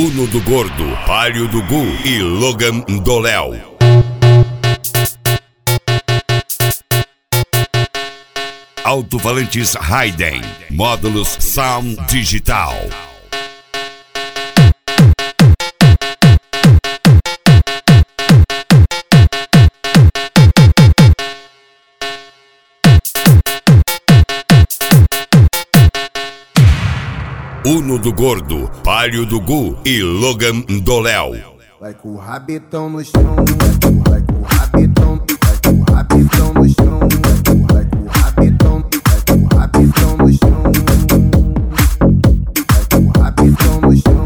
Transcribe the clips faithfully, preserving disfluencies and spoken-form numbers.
Uno do Gordo, Palio do Gu e Logan do Léo. Alto-falantes Hayden, módulos Sound Digital. Uno do Gordo, Palio do Gu e Logan do Léo. Vai com o rabetão no chão, vai com o rabetão, vai com o rabetão no chão, vai com o rabetão, vai com o rabetão no chão, vai com o rabetão no chão,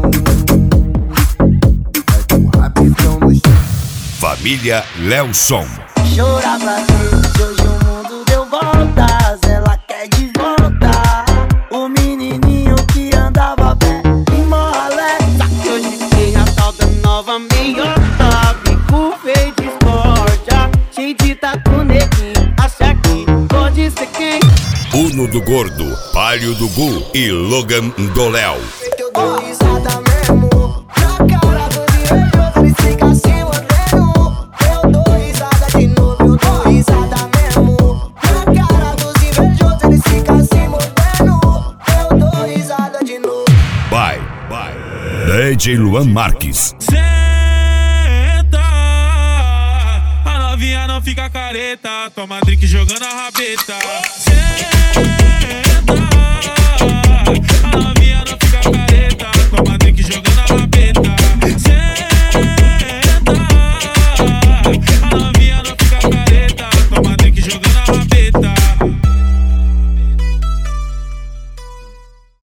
vai com o rabetão no chão. Família Léuson. Chora pra ver, hoje o mundo deu voltas, ela quer de volta o menininho que andava bem em Moralé. Só que hoje tem a tal da nova meiota, bico feio de esporte, cheio de tatu neguinho, acha que pode ser quem? Uno do Gordo, Palio do Gu e Logan do Léo. Eu dou risada mesmo, na cara do invejoso, eles ficam se mordendo. Eu dou risada de novo, eu dou risada mesmo, na cara dos invejosos, eles ficam se mordendo. Eu dou risada de novo. Vai, vai. D J Luan Marques. Senta, a novinha não fica careta, toma drink jogando a rabeta. Senta.